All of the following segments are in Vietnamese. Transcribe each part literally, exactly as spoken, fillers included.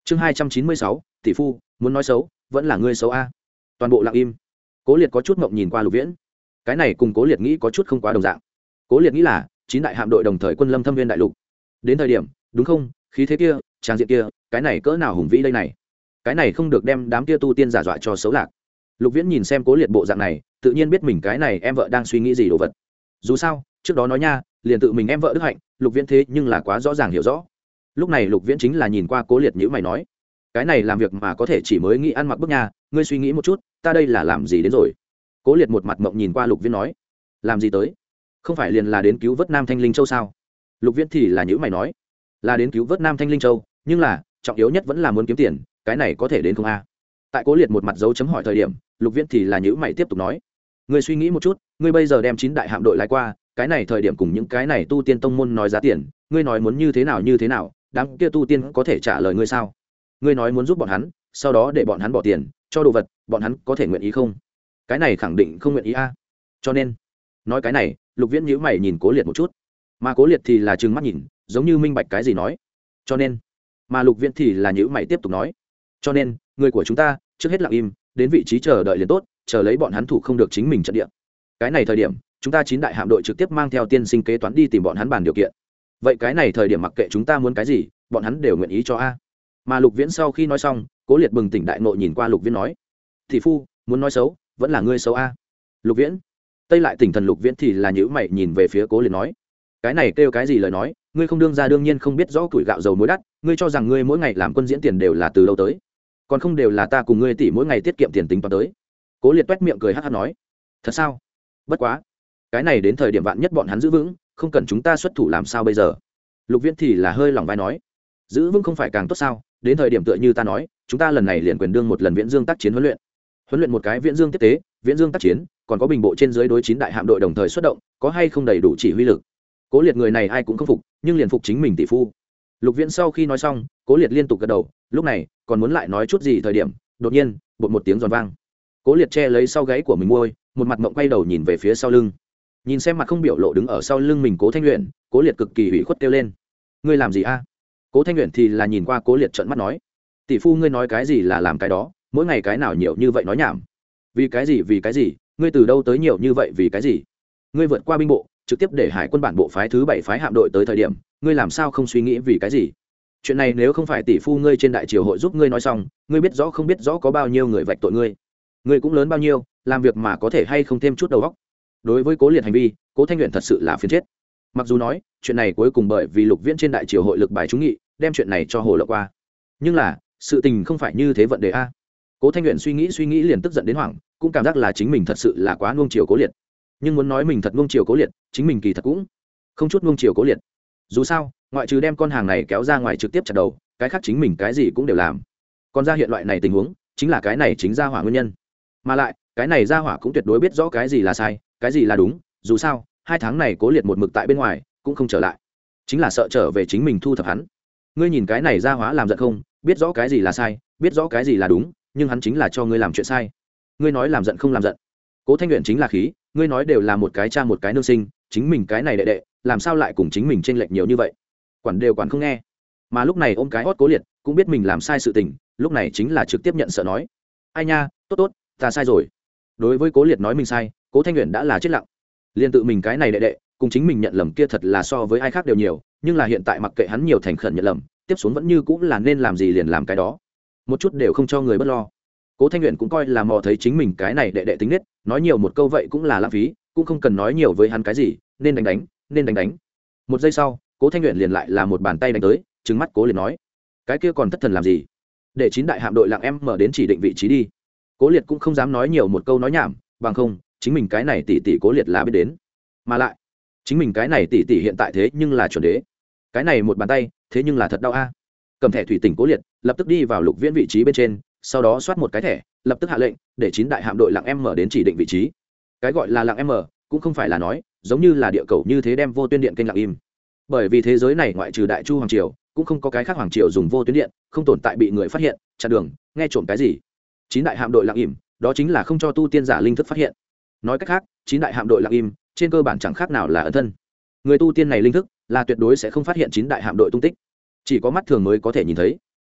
chương hai trăm chín mươi sáu tỷ phu muốn nói xấu vẫn là ngươi xấu a. Toàn bộ lặng im. Cố Liệt có chút ngộng nhìn qua Lục Viễn. Cái này cùng Cố Liệt nghĩ có chút không quá đồng dạng. Cố Liệt nghĩ là chín đại hạm đội đồng thời quân lâm thâm viên đại lục. Đến thời điểm, đúng không, khí thế kia, trang diện kia, cái này cỡ nào hùng vĩ đây này. Cái này không được đem đám kia tu tiên giả dọa cho xấu lạc. Lục Viễn nhìn xem Cố Liệt bộ dạng này, tự nhiên biết mình cái này em vợ đang suy nghĩ gì đồ vật. Dù sao, trước đó nói nha, liền tự mình em vợ đức hạnh, Lục Viễn thế nhưng là quá rõ ràng hiểu rõ. Lúc này Lục Viễn chính là nhìn qua Cố Liệt nhíu mày nói, cái này làm việc mà có thể chỉ mới nghĩ ăn mặc bức nha, ngươi suy nghĩ một chút, ta đây là làm gì đến rồi. Cố Liệt một mặt mộng nhìn qua Lục Viễn nói, làm gì tới, không phải liền là đến cứu vớt Nam Thanh Linh Châu sao? Lục Viễn thì là nhíu mày nói, là đến cứu vớt Nam Thanh Linh Châu, nhưng là trọng yếu nhất vẫn là muốn kiếm tiền, cái này có thể đến không a? Tại Cố Liệt một mặt dấu chấm hỏi thời điểm, Lục Viễn thì là nhíu mày tiếp tục nói, ngươi suy nghĩ một chút, ngươi bây giờ đem chín đại hạm đội lái qua, cái này thời điểm cùng những cái này tu tiên tông môn nói giá tiền, ngươi nói muốn như thế nào như thế nào, đám kia tu tiên có thể trả lời ngươi sao? Ngươi nói muốn giúp bọn hắn, sau đó để bọn hắn bỏ tiền cho đồ vật, bọn hắn có thể nguyện ý không? Cái này khẳng định không nguyện ý a. Cho nên nói cái này, Lục Viễn nhíu mày nhìn Cố Liệt một chút, mà Cố Liệt thì là trừng mắt nhìn, giống như minh bạch cái gì nói. Cho nên, mà Lục Viễn thì là nhíu mày tiếp tục nói, cho nên người của chúng ta trước hết lặng im, đến vị trí chờ đợi liền tốt, chờ lấy bọn hắn thủ không được chính mình trận địa. Cái này thời điểm, chúng ta chín đại hạm đội trực tiếp mang theo tiên sinh kế toán đi tìm bọn hắn bàn điều kiện. Vậy cái này thời điểm mặc kệ chúng ta muốn cái gì, bọn hắn đều nguyện ý cho a. Mà Lục Viễn sau khi nói xong, Cố Liệt bừng tỉnh đại ngộ nhìn qua Lục Viễn nói, thị phu muốn nói xấu vẫn là ngươi xấu a. Lục Viễn tây lại tỉnh thần Lục Viễn thì là nhíu mày nhìn về phía Cố Liệt nói, cái này kêu cái gì lời nói, ngươi không đương ra đương nhiên không biết rõ tuổi gạo dầu muối đắt, ngươi cho rằng ngươi mỗi ngày làm quân diễn tiền đều là từ đâu tới, còn không đều là ta cùng ngươi tỷ mỗi ngày tiết kiệm tiền tính toán tới. Cố Liệt toét miệng cười hắt hắt nói, thật sao? Bất quá cái này đến thời điểm vạn nhất bọn hắn giữ vững, không cần chúng ta xuất thủ làm sao bây giờ? Lục Viễn thì là hơi lòng vai nói, giữ vững không phải càng tốt sao? Đến thời điểm tựa như ta nói, chúng ta lần này liền quyền đương một lần viễn dương tác chiến huấn luyện, huấn luyện một cái viễn dương tiếp tế, viễn dương tác chiến, còn có bình bộ trên dưới đối chín đại hạm đội đồng thời xuất động, có hay không đầy đủ chỉ huy lực. Cố Liệt người này ai cũng không phục, nhưng liền phục chính mình tỷ phu. Lục Viễn sau khi nói xong, Cố Liệt liên tục gật đầu, lúc này còn muốn lại nói chút gì thời điểm, đột nhiên bột một tiếng giòn vang. Cố Liệt che lấy sau gáy của mình môi, một mặt mộng quay đầu nhìn về phía sau lưng, nhìn xem mặt không biểu lộ đứng ở sau lưng mình Cố Thanh Uyển, Cố Liệt cực kỳ hủy khuất kêu lên, ngươi làm gì a? Cố Thanh Uyển thì là nhìn qua Cố Liệt trợn mắt nói, tỷ phu ngươi nói cái gì là làm cái đó, mỗi ngày cái nào nhiều như vậy nói nhảm. Vì cái gì vì cái gì, ngươi từ đâu tới nhiều như vậy vì cái gì? Ngươi vượt qua binh bộ, trực tiếp để hải quân bản bộ phái thứ bảy phái hạm đội tới thời điểm, ngươi làm sao không suy nghĩ vì cái gì? Chuyện này nếu không phải tỷ phu ngươi trên đại triều hội giúp ngươi nói xong, ngươi biết rõ không biết rõ có bao nhiêu người vạch tội ngươi. Ngươi cũng lớn bao nhiêu, làm việc mà có thể hay không thêm chút đầu óc. Đối với Cố Liệt hành vi, Cố Thanh Uyển thật sự là phiền chết. Mặc dù nói, chuyện này cuối cùng bởi vì Lục Viễn trên đại triều hội lực bài trúng nghị, đem chuyện này cho hồ lộ qua. Nhưng là, sự tình không phải như thế vận đề a. Cố Thanh Uyển suy nghĩ suy nghĩ liền tức giận đến hoảng, cũng cảm giác là chính mình thật sự là quá nuông chiều Cố Liệt. Nhưng muốn nói mình thật nuông chiều Cố Liệt, chính mình kỳ thật cũng không chút nuông chiều Cố Liệt. Dù sao, ngoại trừ đem con hàng này kéo ra ngoài trực tiếp chặt đầu, cái khác chính mình cái gì cũng đều làm. Còn ra hiện loại này tình huống, chính là cái này chính ra hỏa nguyên nhân. Mà lại, cái này ra hỏa cũng tuyệt đối biết rõ cái gì là sai, cái gì là đúng, dù sao, hai tháng này Cố Liệt một mực tại bên ngoài, cũng không trở lại. Chính là sợ trở về chính mình thu thập hắn. Ngươi nhìn cái này ra hỏa làm giận không, biết rõ cái gì là sai, biết rõ cái gì là đúng, nhưng hắn chính là cho ngươi làm chuyện sai. Ngươi nói làm giận không làm giận. Cố Thanh Uyển chính là khí, ngươi nói đều là một cái cha một cái nương sinh, chính mình cái này đệ đệ, làm sao lại cùng chính mình chênh lệch nhiều như vậy? Quản đều quản không nghe. Mà lúc này ôm cái hót Cố Liệt, cũng biết mình làm sai sự tình, lúc này chính là trực tiếp nhận sợ nói, ai nha, tốt tốt, ta sai rồi. Đối với Cố Liệt nói mình sai, Cố Thanh Uyển đã là chết lặng. Liên tự mình cái này đệ đệ, cùng chính mình nhận lầm kia thật là so với ai khác đều nhiều, nhưng là hiện tại mặc kệ hắn nhiều thành khẩn nhận lầm, tiếp xuống vẫn như cũng là nên làm gì liền làm cái đó, một chút đều không cho người bất lo. Cố Thanh Uyển cũng coi là mò thấy chính mình cái này đệ đệ tính nết, nói nhiều một câu vậy cũng là lãng phí, cũng không cần nói nhiều với hắn cái gì, nên đánh đánh, nên đánh đánh. Một giây sau, Cố Thanh Uyển liền lại là một bàn tay đánh tới, trừng mắt Cố Liệt nói, cái kia còn thất thần làm gì? Để chín đại hạm đội lặng em mở đến chỉ định vị trí đi. Cố Liệt cũng không dám nói nhiều một câu nói nhảm, bằng không, chính mình cái này tỷ tỷ Cố Liệt là biết đến. Mà lại, chính mình cái này tỷ tỷ hiện tại thế nhưng là chuẩn đế. Cái này một bàn tay, thế nhưng là thật đau a. Cầm thẻ thủy tỉnh Cố Liệt, lập tức đi vào Lục Viễn vị trí bên trên, sau đó soát một cái thẻ, lập tức hạ lệnh để chín đại hạm đội lặng em mở đến chỉ định vị trí. Cái gọi là lặng em mở, cũng không phải là nói giống như là địa cầu như thế đem vô tuyến điện kênh lặng im. Bởi vì thế giới này ngoại trừ Đại Chu hoàng triều, cũng không có cái khác hoàng triều dùng vô tuyến điện, không tồn tại bị người phát hiện, chặn đường, nghe trộm cái gì. Chín đại hạm đội lặng im, đó chính là không cho tu tiên giả linh thức phát hiện. Nói cách khác, chín đại hạm đội lặng im, trên cơ bản chẳng khác nào là ẩn thân. Người tu tiên này linh thức là tuyệt đối sẽ không phát hiện chín đại hạm đội tung tích, chỉ có mắt thường mới có thể nhìn thấy.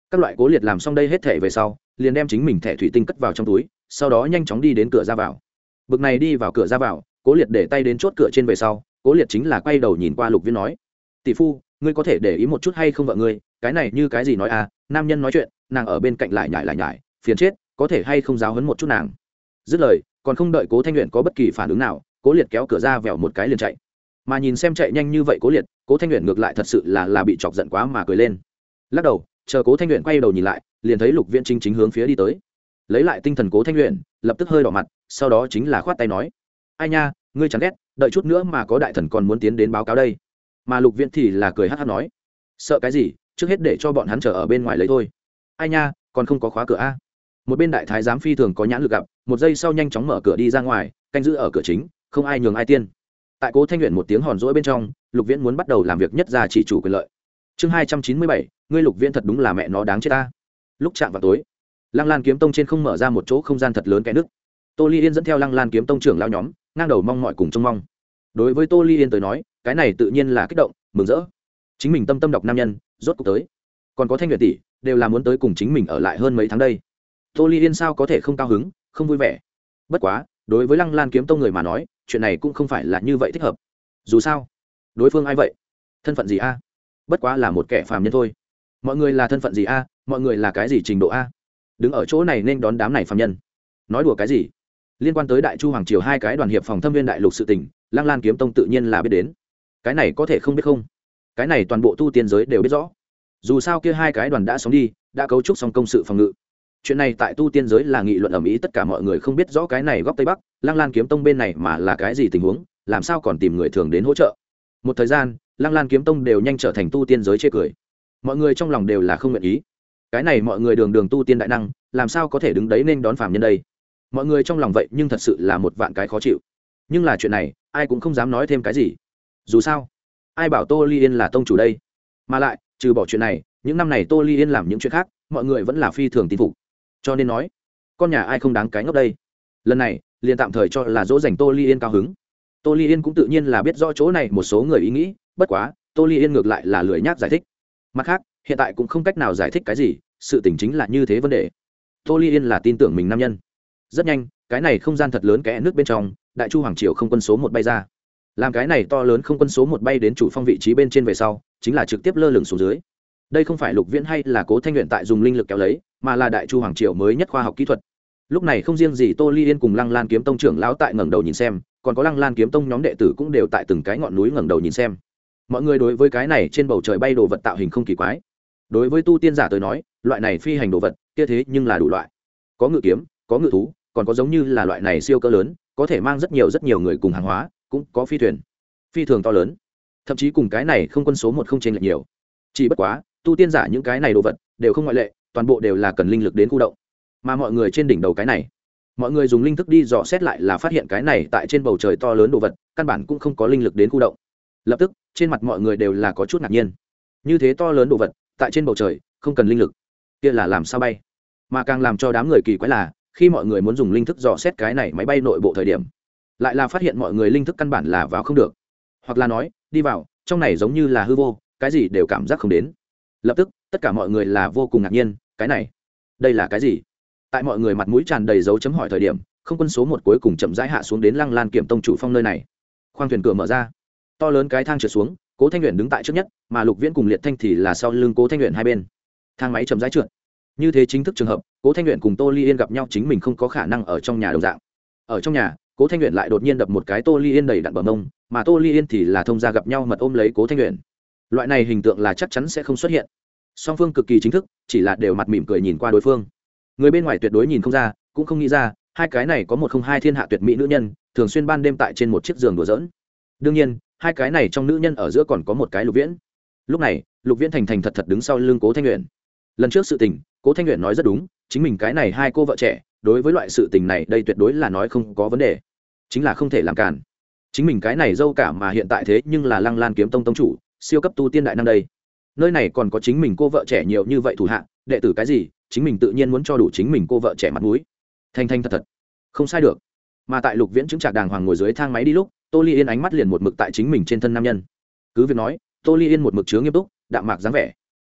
Các loại Cố Liệt làm xong đây hết thể về sau, liền đem chính mình thẻ thủy tinh cất vào trong túi, sau đó nhanh chóng đi đến cửa ra vào. Bực này đi vào cửa ra vào, Cố Liệt để tay đến chốt cửa trên về sau, Cố Liệt chính là quay đầu nhìn qua Lục Viễn nói: tỷ phu, ngươi có thể để ý một chút hay không vợ ngươi, cái này như cái gì nói à, nam nhân nói chuyện, nàng ở bên cạnh lại nhải lại nhải, phiền chết, có thể hay không giáo huấn một chút nàng. Dứt lời, còn không đợi Cố Thanh Luyện có bất kỳ phản ứng nào, Cố Liệt kéo cửa ra vèo một cái liền chạy. Mà nhìn xem chạy nhanh như vậy Cố Liệt, Cố Thanh Luyện ngược lại thật sự là là bị chọc giận quá mà cười lên. Lắc đầu, chờ Cố Thanh Luyện quay đầu nhìn lại, liền thấy Lục Viễn chính chính hướng phía đi tới. Lấy lại tinh thần Cố Thanh Luyện, lập tức hơi đỏ mặt, sau đó chính là khoát tay nói: ai nha, ngươi chẳng ghét, đợi chút nữa mà có đại thần còn muốn tiến đến báo cáo đây. Mà Lục Viễn thì là cười hắt hắt nói: sợ cái gì, trước hết để cho bọn hắn chờ ở bên ngoài lấy thôi. ai nha, còn không có khóa cửa a. Một bên đại thái giám phi thường có nhãn lực gặp, một giây sau nhanh chóng mở cửa đi ra ngoài, canh giữ ở cửa chính, không ai nhường ai tiên. Tại Cố Thanh Luyện một tiếng hòn rỗi bên trong, Lục Viễn muốn bắt đầu làm việc nhất gia chỉ chủ quyền lợi. Chương hai trăm chín mươi bảy, ngươi Lục Viễn thật đúng là mẹ nó đáng chết ta. Lúc chạm vào tối, Lăng Lan Kiếm Tông trên không mở ra một chỗ không gian thật lớn cái nước. Tô Ly Yên dẫn theo Lăng Lan Kiếm Tông trưởng lão nhóm, ngang đầu mong mọi cùng trông mong. Đối với Tô Ly Yên tới nói, cái này tự nhiên là kích động, mừng rỡ. Chính mình tâm tâm đọc nam nhân, rốt cuộc tới. Còn có Thanh Luyện tỷ, đều là muốn tới cùng chính mình ở lại hơn mấy tháng đây. Tô Ly Yên sao có thể không cao hứng, không vui vẻ. Bất quá, đối với Lăng Lan Kiếm Tông người mà nói, chuyện này cũng không phải là như vậy thích hợp. Dù sao, đối phương ai vậy? Thân phận gì a? Bất quá là một kẻ phàm nhân thôi. Mọi người là thân phận gì a? Mọi người là cái gì trình độ a? Đứng ở chỗ này nên đón đám này phàm nhân. Nói đùa cái gì? Liên quan tới Đại Chu hoàng triều hai cái đoàn hiệp phòng Thâm Viên đại lục sự tình, Lăng Lan Kiếm Tông tự nhiên là biết đến. Cái này có thể không biết không? Cái này toàn bộ tu tiên giới đều biết rõ. Dù sao kia hai cái đoàn đã sống đi, đã cấu trúc xong công sự phòng ngự. Chuyện này tại tu tiên giới là nghị luận ầm ĩ, tất cả mọi người không biết rõ cái này góc Tây Bắc, Lăng Lan Kiếm Tông bên này mà là cái gì tình huống, làm sao còn tìm người thường đến hỗ trợ. Một thời gian, Lăng Lan Kiếm Tông đều nhanh trở thành tu tiên giới chê cười. Mọi người trong lòng đều là không nguyện ý. Cái này mọi người đường đường tu tiên đại năng, làm sao có thể đứng đấy nên đón phàm nhân đây? Mọi người trong lòng vậy nhưng thật sự là một vạn cái khó chịu. Nhưng là chuyện này, ai cũng không dám nói thêm cái gì. Dù sao, ai bảo Tô Ly Yên là tông chủ đây? Mà lại, trừ bỏ chuyện này, những năm này Tô Ly Yên làm những chuyện khác, mọi người vẫn là phi thường tin phục. Cho nên nói, con nhà ai không đáng cái ngốc đây. Lần này, liền tạm thời cho là dỗ dành Tô Ly Yên cao hứng. Tô Ly Yên cũng tự nhiên là biết rõ chỗ này một số người ý nghĩ, bất quá, Tô Ly Yên ngược lại là lười nhác giải thích. Mặt khác, hiện tại cũng không cách nào giải thích cái gì, sự tình chính là như thế vấn đề. Tô Ly Yên là tin tưởng mình nam nhân. Rất nhanh, cái này không gian thật lớn kẽ nước bên trong, Đại Chu hoàng triều không quân số một bay ra. Làm cái này to lớn không quân số một bay đến chủ phong vị trí bên trên về sau, chính là trực tiếp lơ lửng xuống dưới. Đây không phải Lục Viễn hay là Cố Thanh Luyện tại dùng linh lực kéo lấy, mà là Đại Chu hoàng triều mới nhất khoa học kỹ thuật. Lúc này không riêng gì Tô Ly Yên cùng Lăng Lan Kiếm Tông trưởng lão tại ngẩng đầu nhìn xem, còn có Lăng Lan Kiếm Tông nhóm đệ tử cũng đều tại từng cái ngọn núi ngẩng đầu nhìn xem. Mọi người đối với cái này trên bầu trời bay đồ vật tạo hình không kỳ quái. Đối với tu tiên giả tới nói, loại này phi hành đồ vật, kia thế nhưng là đủ loại. Có ngự kiếm, có ngự thú, còn có giống như là loại này siêu cỡ lớn, có thể mang rất nhiều rất nhiều người cùng hàng hóa, cũng có phi thuyền, phi thường to lớn. Thậm chí cùng cái này không quân số một không chênh lệch nhiều. Chỉ bất quá, tu tiên giả những cái này đồ vật đều không ngoại lệ, toàn bộ đều là cần linh lực đến khu động. Mà mọi người trên đỉnh đầu cái này, mọi người dùng linh thức đi dò xét lại là phát hiện cái này tại trên bầu trời to lớn đồ vật, căn bản cũng không có linh lực đến khu động. Lập tức, trên mặt mọi người đều là có chút ngạc nhiên. Như thế to lớn đồ vật, tại trên bầu trời, không cần linh lực, kia là làm sao bay? Mà càng làm cho đám người kỳ quái là, khi mọi người muốn dùng linh thức dò xét cái này máy bay nội bộ thời điểm, lại là phát hiện mọi người linh thức căn bản là vào không được, hoặc là nói, đi vào, trong này giống như là hư vô, cái gì đều cảm giác không đến. Lập tức, tất cả mọi người là vô cùng ngạc nhiên, cái này, đây là cái gì? Tại mọi người mặt mũi tràn đầy dấu chấm hỏi thời điểm, không quân số một cuối cùng chậm rãi hạ xuống đến Lăng Lan Kiếm Tông chủ phong nơi này. Khoang thuyền cửa mở ra, to lớn cái thang trượt xuống, Cố Thanh Luyện đứng tại trước nhất, mà Lục Viễn cùng Liệt Thanh thì là sau lưng Cố Thanh Luyện hai bên. Thang máy chậm rãi trượt. Như thế chính thức trường hợp, Cố Thanh Luyện cùng Tô Ly Yên gặp nhau chính mình không có khả năng ở trong nhà đồng dạng. Ở trong nhà, Cố Thanh Luyện lại đột nhiên đập một cái Tô Ly Yên đầy đặn bờ mông, mà Tô Ly Yên thì là thông gia gặp nhau mật ôm lấy Cố Thanh Luyện. Loại này hình tượng là chắc chắn sẽ không xuất hiện. Song phương cực kỳ chính thức, chỉ là đều mặt mỉm cười nhìn qua đối phương. Người bên ngoài tuyệt đối nhìn không ra, cũng không nghĩ ra, hai cái này có một không hai thiên hạ tuyệt mỹ nữ nhân, thường xuyên ban đêm tại trên một chiếc giường đùa giỡn. Đương nhiên, hai cái này trong nữ nhân ở giữa còn có một cái Lục Viễn. Lúc này, Lục Viễn thành thành thật thật đứng sau lưng Cố Thanh Luyện. Lần trước sự tình, Cố Thanh Luyện nói rất đúng, chính mình cái này hai cô vợ trẻ, đối với loại sự tình này đây tuyệt đối là nói không có vấn đề, chính là không thể làm cản. Chính mình cái này dâu cả mà hiện tại thế nhưng là Lăng Lan Kiếm Tông tông chủ, siêu cấp tu tiên đại năng đây. Nơi này còn có chính mình cô vợ trẻ nhiều như vậy thủ hạ, đệ tử cái gì, chính mình tự nhiên muốn cho đủ chính mình cô vợ trẻ mặt mũi. Thanh thanh thật thật, không sai được. Mà tại Lục Viễn chứng trạc đàng hoàng ngồi dưới thang máy đi lúc, Tô Ly Yên ánh mắt liền một mực tại chính mình trên thân nam nhân. Cứ việc nói, Tô Ly Yên một mực chứa nghiêm túc, đạm mạc dáng vẻ.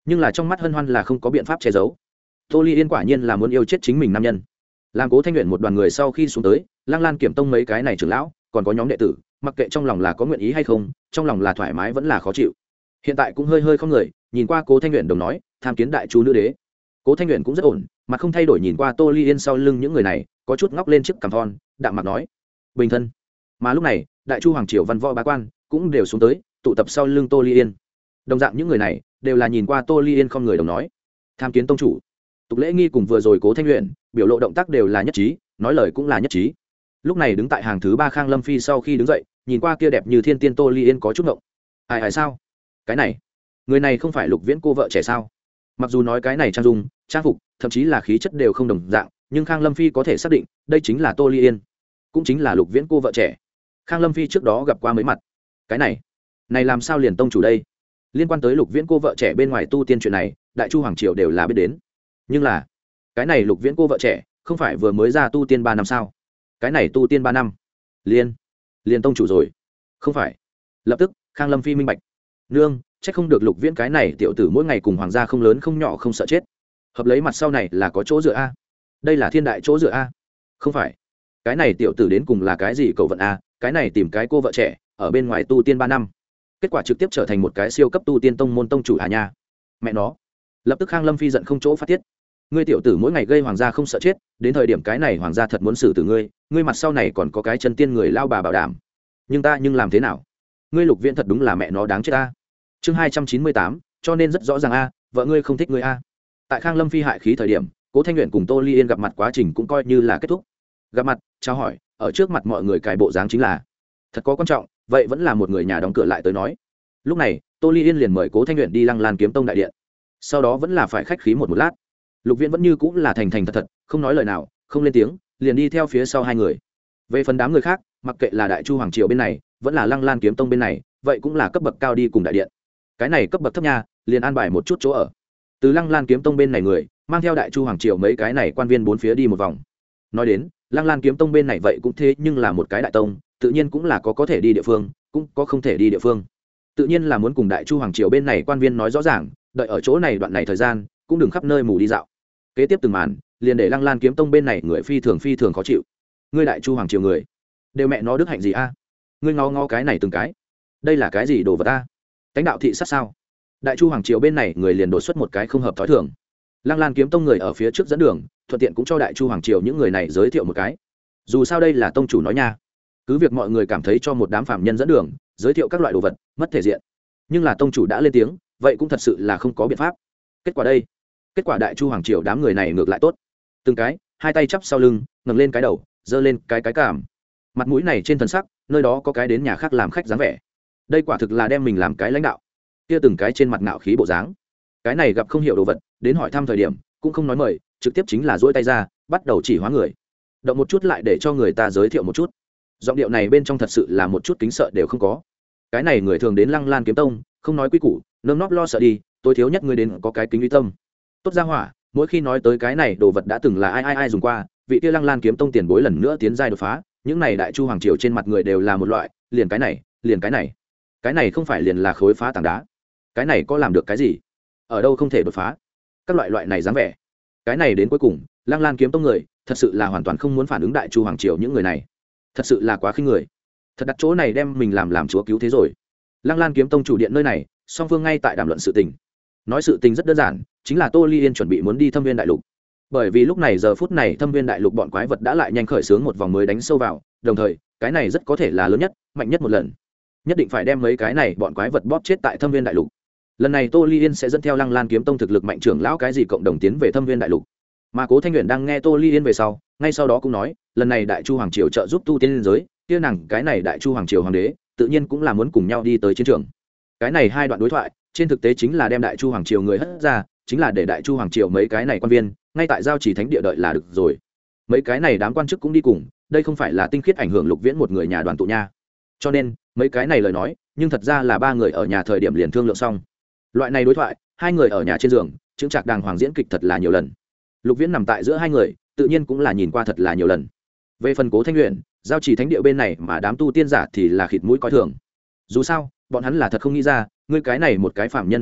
nhưng là trong mắt hân hoan là không có biện pháp che giấu. Tô Ly Yên quả nhiên là muốn yêu chết chính mình nam nhân. Làm Cố Thanh Luyện một đoàn người sau khi xuống tới, Lăng Lan Kiểm Tông mấy cái này trưởng lão còn có nhóm đệ tử, mặc kệ trong lòng là có nguyện ý hay không, trong lòng là thoải mái vẫn là khó chịu. Hiện tại cũng hơi hơi không người nhìn qua Cố Thanh Luyện đồng nói, tham kiến đại chu nữ đế. Cố Thanh Luyện cũng rất ổn, mặt không thay đổi nhìn qua Tô Ly Yên sau lưng những người này, có chút ngóc lên chiếc cằm thon, đạm mặt nói, bình thân. Mà lúc này, đại chu hoàng triều văn võ bá quan cũng đều xuống tới, tụ tập sau lưng Tô Ly Yên. Đồng dạng những người này đều là nhìn qua Tô Ly Yên không người đồng nói, tham kiến tông chủ. Tục lễ nghi cùng vừa rồi Cố Thanh Luyện biểu lộ động tác đều là nhất trí, nói lời cũng là nhất trí. Lúc này đứng tại hàng thứ ba Khang Lâm Phi sau khi đứng dậy, nhìn qua kia đẹp như thiên tiên Tô Ly Yên có chút ngộng. Ai ai sao? Cái này, người này không phải Lục Viễn cô vợ trẻ sao? Mặc dù nói cái này trang dung, trang phục, thậm chí là khí chất đều không đồng dạng, nhưng Khang Lâm Phi có thể xác định, đây chính là Tô Ly Yên, cũng chính là Lục Viễn cô vợ trẻ. Khang Lâm Phi trước đó gặp qua mấy mặt. Cái này, này làm sao liền tông chủ đây? Liên quan tới Lục Viễn cô vợ trẻ bên ngoài tu tiên chuyện này, đại chu hoàng triều đều là biết đến. Nhưng là, cái này Lục Viễn cô vợ trẻ, không phải vừa mới ra tu tiên ba năm sao? Cái này tu tiên ba năm, liên, liên tông chủ rồi. Không phải. Lập tức, Khang Lâm Phi minh bạch. Nương, chắc không được Lục Viễn cái này tiểu tử mỗi ngày cùng hoàng gia không lớn không nhỏ không sợ chết. Hợp lấy mặt sau này là có chỗ dựa a. Đây là thiên đại chỗ dựa a. Không phải. Cái này tiểu tử đến cùng là cái gì cầu vận a, cái này tìm cái cô vợ trẻ ở bên ngoài tu tiên ba năm. Kết quả trực tiếp trở thành một cái siêu cấp tu tiên tông môn tông chủ à nha. Mẹ nó. Lập tức Khang Lâm Phi giận không chỗ phát tiết. Ngươi tiểu tử mỗi ngày gây hoàng gia không sợ chết, đến thời điểm cái này hoàng gia thật muốn xử tử ngươi, ngươi mặt sau này còn có cái chân tiên người lao bà bảo đảm. Nhưng ta nhưng làm thế nào? Ngươi Lục Viễn thật đúng là mẹ nó đáng chết a. Chương hai trăm chín mươi tám, cho nên rất rõ ràng a, vợ ngươi không thích ngươi a. Tại Khang Lâm Phi hại khí thời điểm, Cố Thanh Luyện cùng Tô Ly Yên gặp mặt quá trình cũng coi như là kết thúc. Gặp mặt, chào hỏi, ở trước mặt mọi người cài bộ dáng chính là thật có quan trọng, vậy vẫn là một người nhà đóng cửa lại tới nói. Lúc này, Tô Ly Yên liền mời Cố Thanh Luyện đi Lăng Lan Kiếm Tông đại điện. Sau đó vẫn là phải khách khí một một lát. Lục Viễn vẫn như cũng là thành thành thật thật, không nói lời nào, không lên tiếng, liền đi theo phía sau hai người. Về phần đám người khác, mặc kệ là đại chu hoàng triều bên này, vẫn là Lăng Lan Kiếm Tông bên này, vậy cũng là cấp bậc cao đi cùng đại điện. Cái này cấp bậc thấp nha, liền an bài một chút chỗ ở. Từ Lăng Lan Kiếm Tông bên này người, mang theo đại chu hoàng triều mấy cái này quan viên bốn phía đi một vòng. Nói đến, Lăng Lan Kiếm Tông bên này vậy cũng thế, nhưng là một cái đại tông, tự nhiên cũng là có có thể đi địa phương, cũng có không thể đi địa phương. Tự nhiên là muốn cùng đại chu hoàng triều bên này quan viên nói rõ ràng, đợi ở chỗ này đoạn này thời gian, cũng đừng khắp nơi mù đi dạo. Kế tiếp từng màn, liền để Lăng Lan Kiếm Tông bên này người phi thường phi thường khó chịu. Ngươi đại chu hoàng triều người, đều mẹ nó đức hạnh gì a? Ngươi ngó ngó cái này từng cái, đây là cái gì đồ vật a? Cánh đạo thị sát sao? Đại chu hoàng triều bên này người liền đột xuất một cái không hợp thói thường. Lăng Lan Kiếm Tông người ở phía trước dẫn đường, thuận tiện cũng cho đại chu hoàng triều những người này giới thiệu một cái. Dù sao đây là tông chủ nói nha, cứ việc mọi người cảm thấy cho một đám phạm nhân dẫn đường, giới thiệu các loại đồ vật, mất thể diện. Nhưng là tông chủ đã lên tiếng, vậy cũng thật sự là không có biện pháp. Kết quả đây, kết quả đại chu hoàng triều đám người này ngược lại tốt, từng cái hai tay chắp sau lưng, ngẩng lên cái đầu, giơ lên cái cái cảm, mặt mũi này trên thần sắc, nơi đó có cái đến nhà khác làm khách dáng vẻ. Đây quả thực là đem mình làm cái lãnh đạo. Kia từng cái trên mặt ngạo khí bộ dáng, cái này gặp không hiểu đồ vật, đến hỏi thăm thời điểm cũng không nói mời, trực tiếp chính là duỗi tay ra, bắt đầu chỉ hóa người, động một chút lại để cho người ta giới thiệu một chút. Giọng điệu này bên trong thật sự là một chút kính sợ đều không có. Cái này người thường đến Lăng Lan Kiếm Tông, không nói quy củ, nơm nóp lo sợ đi, tối thiếu nhất người đến có cái kính uy tâm. Tốt ra hỏa, mỗi khi nói tới cái này đồ vật đã từng là ai ai ai dùng qua, vị kia Lăng Lan Kiếm Tông tiền bối lần nữa tiến giai đột phá, những này đại chu hoàng triều trên mặt người đều là một loại, liền cái này, liền cái này. Cái này không phải liền là khối phá tảng đá. Cái này có làm được cái gì? Ở đâu không thể đột phá? Các loại loại này dáng vẻ. Cái này đến cuối cùng, Lăng Lan Kiếm Tông người, thật sự là hoàn toàn không muốn phản ứng đại chu hoàng triều những người này. Thật sự là quá khinh người. Thật đặt chỗ này đem mình làm làm chúa cứu thế rồi. Lăng Lan Kiếm Tông chủ điện nơi này, song phương ngay tại đàm luận sự tình. Nói sự tình rất đơn giản, chính là Tô Ly Yên chuẩn bị muốn đi Thâm Viên Đại Lục. Bởi vì lúc này giờ phút này Thâm Viên Đại Lục bọn quái vật đã lại nhanh khởi xướng một vòng mới đánh sâu vào, đồng thời, cái này rất có thể là lớn nhất, mạnh nhất một lần. Nhất định phải đem mấy cái này bọn quái vật bóp chết tại Thâm Viên Đại Lục. Lần này Tô Ly Yên sẽ dẫn theo Lăng Lan Kiếm Tông thực lực mạnh trưởng lão cái gì cộng đồng tiến về Thâm Viên Đại Lục. Mà Cố Thanh Luyện đang nghe Tô Ly Yên về sau, ngay sau đó cũng nói, lần này Đại Chu hoàng triều trợ giúp tu tiên giới, kia nàng cái này Đại Chu hoàng triều hoàng đế, tự nhiên cũng là muốn cùng nhau đi tới chiến trường. Cái này hai đoạn đối thoại, trên thực tế chính là đem Đại Chu hoàng triều người hất ra, chính là để Đại Chu hoàng triều mấy cái này quan viên, ngay tại giao chỉ thánh địa đợi là được rồi. Mấy cái này đám quan chức cũng đi cùng, đây không phải là tinh khiết ảnh hưởng Lục Viễn một người nhà đoàn tụ nha. Cho nên, mấy cái này lời nói, nhưng thật ra là ba người ở nhà thời điểm liền thương lượng xong. Loại này đối thoại, hai người ở nhà trên giường, chứng trạc đàng hoàng diễn kịch thật là nhiều lần. Lục Viễn nằm tại giữa hai người, tự nhiên cũng là nhìn qua thật là nhiều lần. Về phần Cố Thanh Luyện, giao chỉ thánh địa bên này mà đám tu tiên giả thì là khịt mũi coi thường. Dù sao, bọn hắn là thật không nghĩ ra, ngươi cái này một cái phạm nhân hoàng đế,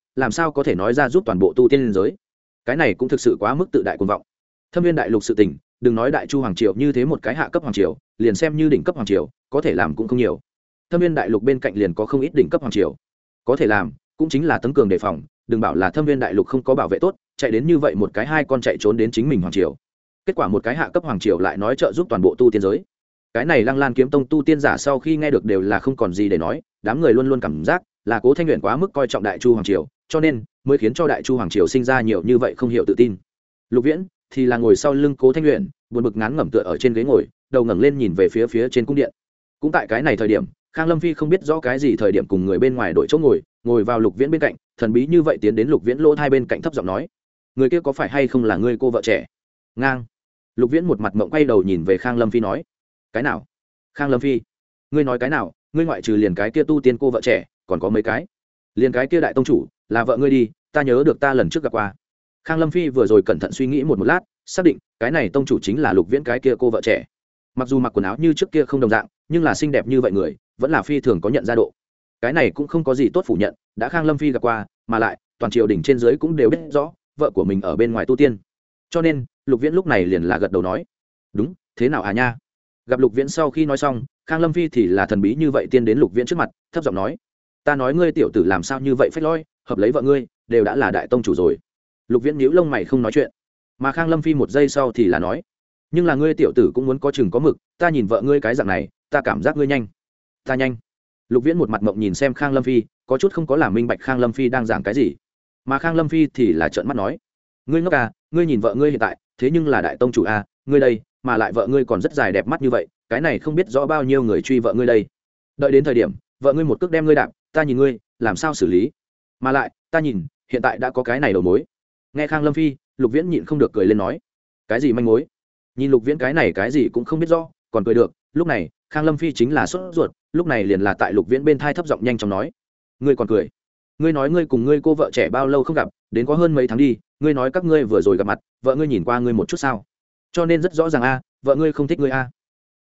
làm sao có thể nói ra giúp toàn bộ tu tiên giới. Cái này cũng thực sự quá mức tự đại cuồng vọng. Thâm viên đại lục sự tình, đừng nói đại chu hoàng triều như thế một cái hạ cấp hoàng triều, liền xem như đỉnh cấp hoàng triều có thể làm cũng không nhiều. Thâm viên đại lục bên cạnh liền có không ít đỉnh cấp hoàng triều có thể làm, cũng chính là tấn cường đề phòng. Đừng bảo là thâm viên đại lục không có bảo vệ tốt, chạy đến như vậy một cái hai con chạy trốn đến chính mình hoàng triều, kết quả một cái hạ cấp hoàng triều lại nói trợ giúp toàn bộ tu tiên giới. Cái này Lăng Lan kiếm tông tu tiên giả sau khi nghe được đều là không còn gì để nói, đám người luôn luôn cảm giác là Cố Thanh Luyện quá mức coi trọng đại chu hoàng triều, cho nên mới khiến cho đại chu hoàng triều sinh ra nhiều như vậy không hiểu tự tin. Lục Viễn thì là ngồi sau lưng Cố Thanh Luyện, buồn bực ngán ngẩm tựa ở trên ghế ngồi, đầu ngẩng lên nhìn về phía phía trên cung điện. Cũng tại cái này thời điểm, Khang Lâm Phi không biết rõ cái gì thời điểm cùng người bên ngoài đội chỗ ngồi, ngồi vào Lục Viễn bên cạnh, thần bí như vậy tiến đến Lục Viễn lỗ hai bên cạnh thấp giọng nói: "Người kia có phải hay không là ngươi cô vợ trẻ?" Ngang. Lục Viễn một mặt mộng quay đầu nhìn về Khang Lâm Phi nói: "Cái nào?" Khang Lâm Phi: "Ngươi nói cái nào? Ngươi ngoại trừ liền cái kia tu tiên cô vợ trẻ, còn có mấy cái? Liền cái kia đại tông chủ, là vợ ngươi đi, ta nhớ được ta lần trước gặp qua." Khang Lâm Phi vừa rồi cẩn thận suy nghĩ một một lát, xác định cái này tông chủ chính là Lục Viễn cái kia cô vợ trẻ. Mặc dù mặc quần áo như trước kia không đồng dạng, nhưng là xinh đẹp như vậy người, vẫn là phi thường có nhận ra độ. Cái này cũng không có gì tốt phủ nhận, đã Khang Lâm Phi gặp qua, mà lại toàn triều đình trên dưới cũng đều biết rõ vợ của mình ở bên ngoài tu tiên. Cho nên Lục Viễn lúc này liền là gật đầu nói: "Đúng, thế nào à nha?" Gặp Lục Viễn sau khi nói xong, Khang Lâm Phi thì là thần bí như vậy tiên đến Lục Viễn trước mặt, thấp giọng nói: "Ta nói ngươi tiểu tử làm sao như vậy phách lối, hợp lấy vợ ngươi, đều đã là đại tông chủ rồi." Lục Viễn nhíu lông mày không nói chuyện, mà Khang Lâm Phi một giây sau thì là nói: "Nhưng là ngươi tiểu tử cũng muốn có chừng có mực, ta nhìn vợ ngươi cái dạng này, ta cảm giác ngươi nhanh." "Ta nhanh?" Lục Viễn một mặt mộng nhìn xem Khang Lâm Phi, có chút không có làm minh bạch Khang Lâm Phi đang giảng cái gì. Mà Khang Lâm Phi thì là trợn mắt nói: "Ngươi ngốc à, ngươi nhìn vợ ngươi hiện tại, thế nhưng là đại tông chủ à, ngươi đây, mà lại vợ ngươi còn rất dài đẹp mắt như vậy, cái này không biết rõ bao nhiêu người truy vợ ngươi đây. Đợi đến thời điểm, vợ ngươi một cước đem ngươi đạp, ta nhìn ngươi, làm sao xử lý? Mà lại, ta nhìn, hiện tại đã có cái này đầu mối." Nghe Khang Lâm Phi, Lục Viễn nhịn không được cười lên nói: "Cái gì manh mối?" Nhìn Lục Viễn cái này cái gì cũng không biết rõ, còn cười được, lúc này, Khang Lâm Phi chính là sốt ruột, lúc này liền là tại Lục Viễn bên thai thấp giọng nhanh chóng nói: "Ngươi còn cười? Ngươi nói ngươi cùng ngươi cô vợ trẻ bao lâu không gặp, đến có hơn mấy tháng đi, ngươi nói các ngươi vừa rồi gặp mặt, vợ ngươi nhìn qua ngươi một chút sao? Cho nên rất rõ ràng a, vợ ngươi không thích ngươi a."